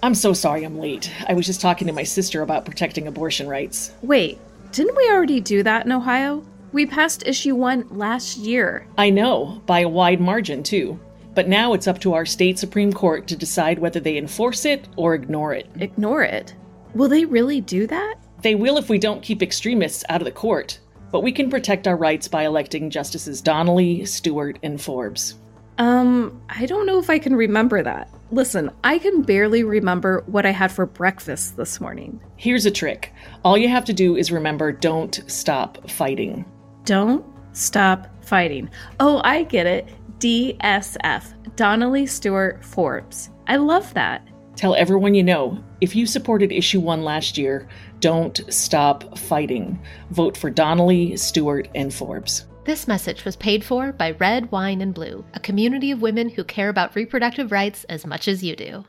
I'm so sorry I'm late. I was just talking to my sister about protecting abortion rights. Wait, didn't we already do that in Ohio? We passed issue 1 last year. I know, by a wide margin, too. But now it's up to our state Supreme Court to decide whether they enforce it or ignore it. Ignore it? Will they really do that? They will if we don't keep extremists out of the court. But we can protect our rights by electing Justices Donnelly, Stewart, and Forbes. I don't know if I can remember that. Listen, I can barely remember what I had for breakfast this morning. Here's a trick. All you have to do is remember, don't stop fighting. Don't stop fighting. Oh, I get it. DSF. Donnelly, Stewart, Forbes. I love that. Tell everyone you know, if you supported issue 1 last year, don't stop fighting. Vote for Donnelly, Stewart, and Forbes. This message was paid for by Red, Wine, and Blue, a community of women who care about reproductive rights as much as you do.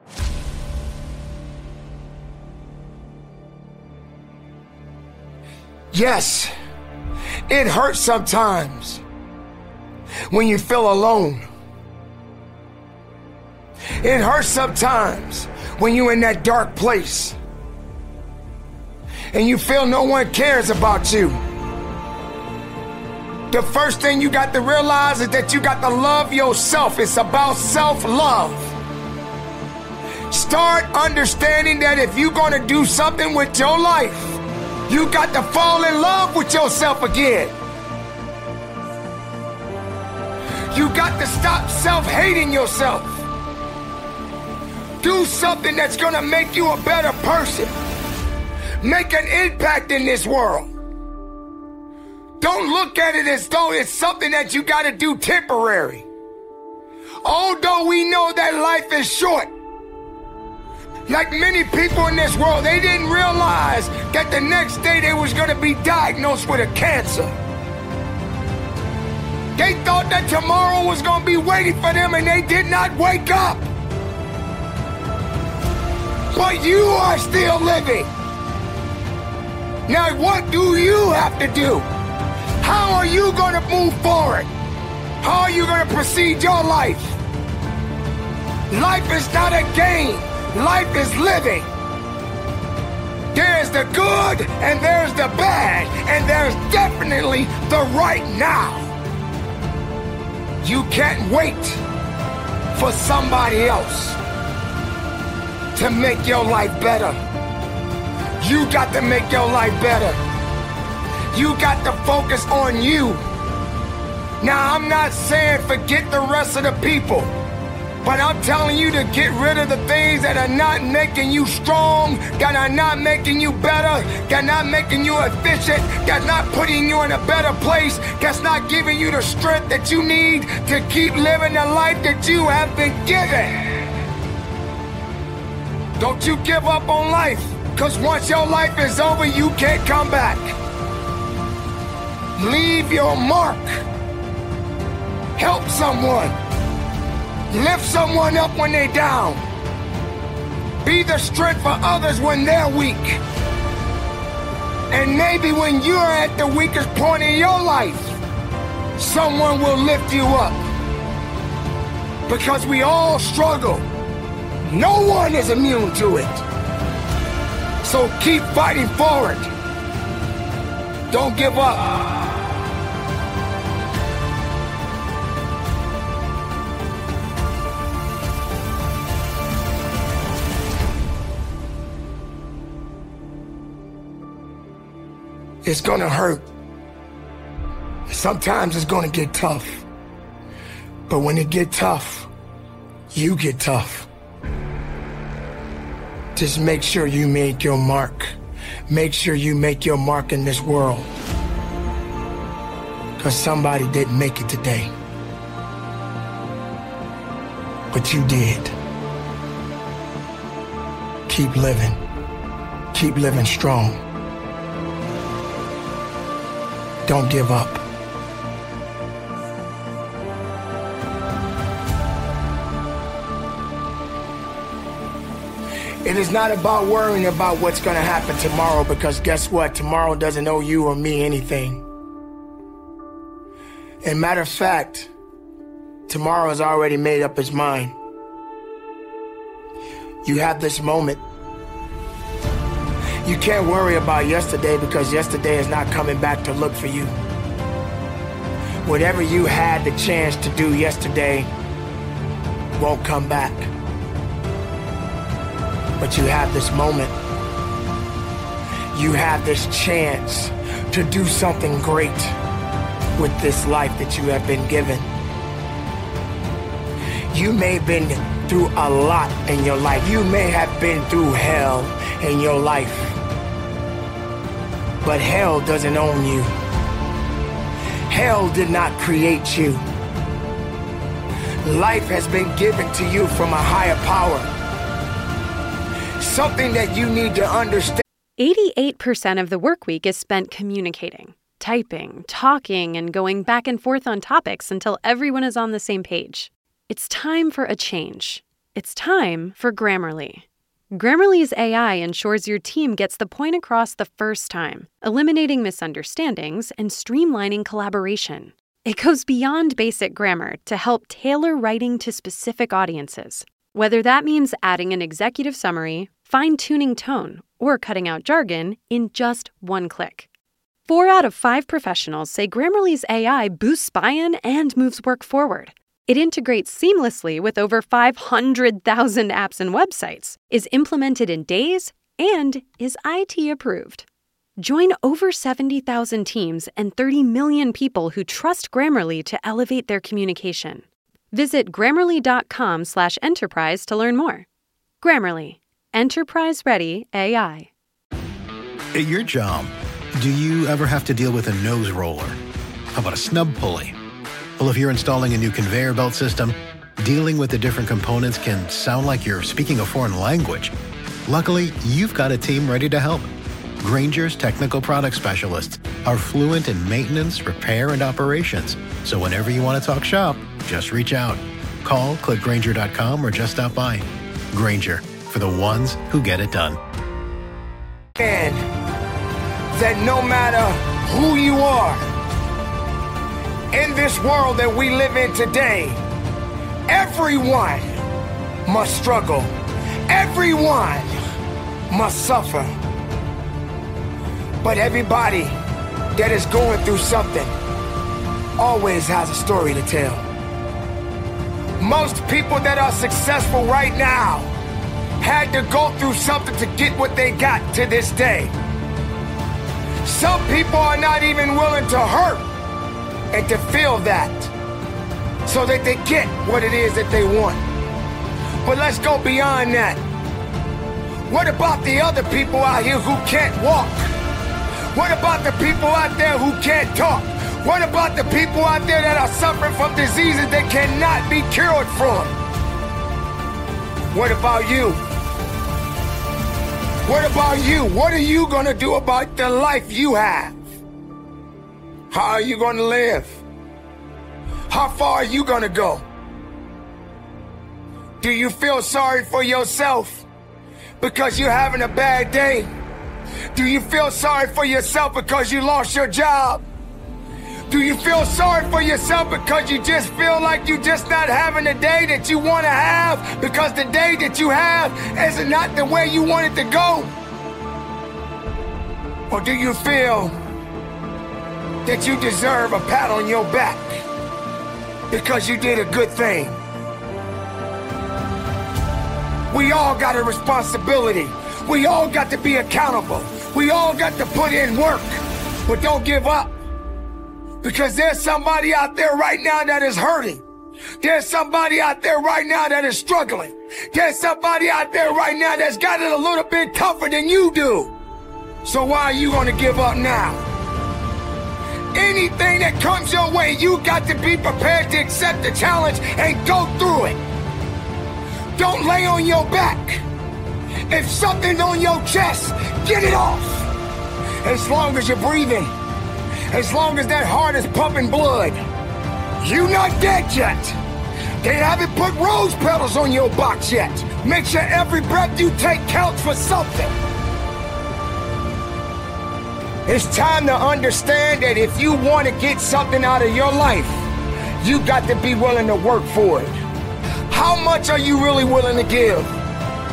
Yes, it hurts sometimes when you feel alone. It hurts sometimes when you're in that dark place and you feel no one cares about you. The first thing you got to realize is that you got to love yourself. It's about self-love. Start understanding that if you're going to do something with your life, you got to fall in love with yourself again. You got to stop self-hating yourself. Do something that's going to make you a better person. Make an impact in this world. Don't look at it as though it's something that you got to do temporary. Although we know that life is short, like many people in this world, they didn't realize that the next day they was going to be diagnosed with a cancer. They thought that tomorrow was going to be waiting for them and they did not wake up. But you are still living. Now what do you have to do? How are you going to move forward? How are you going to proceed your life? Life is not a game. Life is living. There's the good and there's the bad, and there's definitely the right now. You can't wait for somebody else to make your life better. You got to make your life better. You got to focus on you. Now, I'm not saying forget the rest of the people, but I'm telling you to get rid of the things that are not making you strong, that are not making you better, that are not making you efficient, that's not putting you in a better place, that's not giving you the strength that you need to keep living the life that you have been given. Don't you give up on life, because once your life is over, you can't come back. Leave your mark. Help someone. Lift someone up when they're down. Be the strength for others when they're weak. And maybe when you're at the weakest point in your life, someone will lift you up. Because we all struggle. No one is immune to it. So keep fighting forward. Don't give up. It's gonna hurt. Sometimes it's gonna get tough. But when it get tough, you get tough. Just make sure you make your mark. Make sure you make your mark in this world. Because somebody didn't make it today. But you did. Keep living. Keep living strong. Don't give up. It is not about worrying about what's going to happen tomorrow, because guess what? Tomorrow doesn't owe you or me anything. And matter of fact, tomorrow has already made up its mind. You have this moment. You can't worry about yesterday because yesterday is not coming back to look for you. Whatever you had the chance to do yesterday won't come back. But you have this moment. You have this chance to do something great with this life that you have been given. You may have been through a lot in your life. You may have been through hell in your life. But hell doesn't own you. Hell did not create you. Life has been given to you from a higher power. Something that you need to understand. 88% of the work week is spent communicating, typing, talking, and going back and forth on topics until everyone is on the same page. It's time for a change. It's time for Grammarly. Grammarly's AI ensures your team gets the point across the first time, eliminating misunderstandings and streamlining collaboration. It goes beyond basic grammar to help tailor writing to specific audiences. Whether that means adding an executive summary, fine-tuning tone, or cutting out jargon in just one click. 4 out of 5 professionals say Grammarly's AI boosts buy-in and moves work forward. It integrates seamlessly with over 500,000 apps and websites, is implemented in days, and is IT approved. Join over 70,000 teams and 30 million people who trust Grammarly to elevate their communication. Visit Grammarly.com/enterprise to learn more. Grammarly, enterprise-ready AI. At your job, do you ever have to deal with a nose roller? How about a snub pulley? Well, if you're installing a new conveyor belt system, dealing with the different components can sound like you're speaking a foreign language. Luckily, you've got a team ready to help. Grainger's technical product specialists are fluent in maintenance, repair, and operations. So whenever you want to talk shop, just reach out. Call, click Grainger.com, or just stop by. Grainger, for the ones who get it done. And that no matter who you are, in this world that we live in today, everyone must struggle. Everyone must suffer. But everybody that is going through something always has a story to tell. Most people that are successful right now had to go through something to get what they got to this day. Some people are not even willing to hurt and to feel that so that they get what it is that they want. But let's go beyond that. What about the other people out here who can't walk? What about the people out there who can't talk? What about the people out there that are suffering from diseases that cannot be cured from? What about you? What about you? What are you gonna do about the life you have? How are you gonna live? How far are you gonna go? Do you feel sorry for yourself because you're having a bad day? Do you feel sorry for yourself because you lost your job? Do you feel sorry for yourself because you just feel like you're just not having the day that you want to have because the day that you have is not the way you want it to go? Or do you feel that you deserve a pat on your back because you did a good thing? We all got a responsibility. We all got to be accountable. We all got to put in work. But don't give up. Because there's somebody out there right now that is hurting. There's somebody out there right now that is struggling. There's somebody out there right now that's got it a little bit tougher than you do. So why are you going to give up now? Anything that comes your way, you got to be prepared to accept the challenge and go through it. Don't lay on your back. If something's on your chest, get it off. As long as you're breathing, as long as that heart is pumping blood, you're not dead yet. They haven't put rose petals on your box yet. Make sure every breath you take counts for something. It's time to understand that if you want to get something out of your life, you got to be willing to work for it. How much are you really willing to give?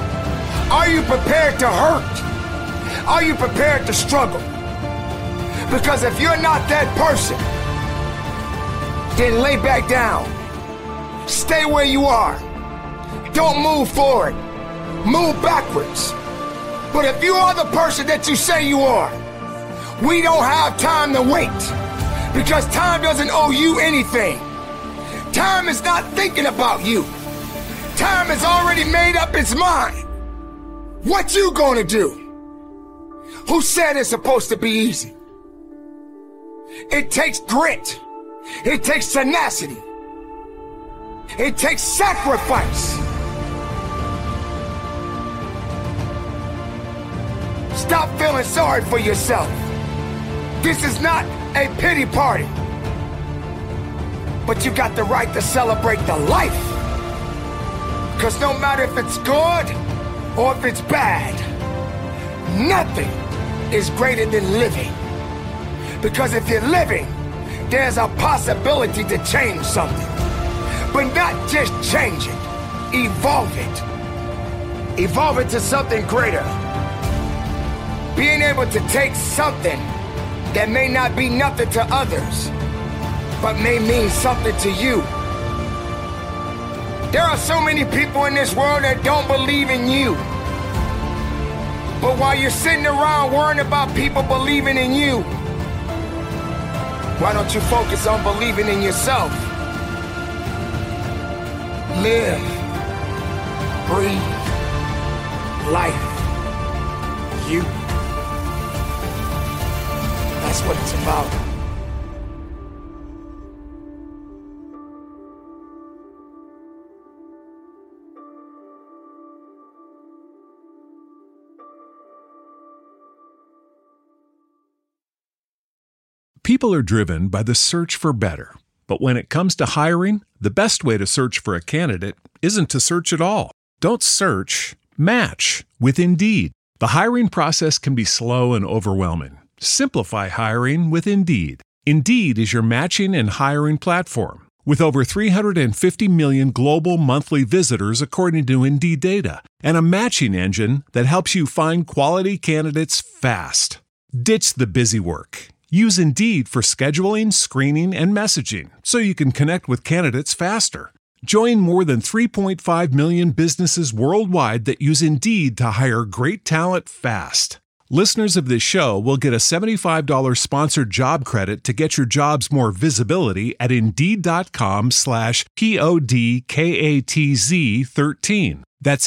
Are you prepared to hurt? Are you prepared to struggle? Because if you're not that person, then lay back down. Stay where you are. Don't move forward. Move backwards. But if you are the person that you say you are, we don't have time to wait. Because time doesn't owe you anything. Time is not thinking about you. Time has already made up its mind. What you gonna do? Who said it's supposed to be easy? It takes grit. It takes tenacity. It takes sacrifice. Stop feeling sorry for yourself. This is not a pity party. But you got the right to celebrate the life. Because no matter if it's good or if it's bad, nothing is greater than living. Because if you're living, there's a possibility to change something. But not just change it, evolve it. Evolve it to something greater. Being able to take something that may not be nothing to others, but may mean something to you. There are so many people in this world that don't believe in you. But while you're sitting around worrying about people believing in you, why don't you focus on believing in yourself? Live, breathe, life, you. That's what it's about. People are driven by the search for better. But when it comes to hiring, the best way to search for a candidate isn't to search at all. Don't search, match with Indeed. The hiring process can be slow and overwhelming. Simplify hiring with Indeed. Indeed is your matching and hiring platform. With over 350 million global monthly visitors according to Indeed data, and a matching engine that helps you find quality candidates fast. Ditch the busy work. Use Indeed for scheduling, screening, and messaging so you can connect with candidates faster. Join more than 3.5 million businesses worldwide that use Indeed to hire great talent fast. Listeners of this show will get a $75 sponsored job credit to get your jobs more visibility at Indeed.com/PODKATZ13. That's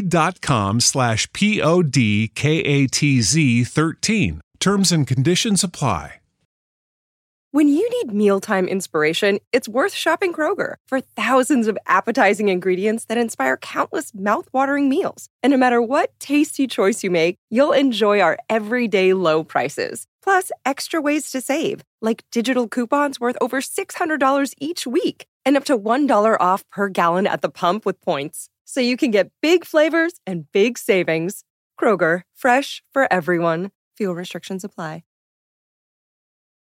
Indeed.com/PODKATZ13. Terms and conditions apply. When you need mealtime inspiration, it's worth shopping Kroger for thousands of appetizing ingredients that inspire countless mouth-watering meals. And no matter what tasty choice you make, you'll enjoy our everyday low prices. Plus, extra ways to save, like digital coupons worth over $600 each week and up to $1 off per gallon at the pump with points. So you can get big flavors and big savings. Kroger, fresh for everyone. Fuel restrictions apply.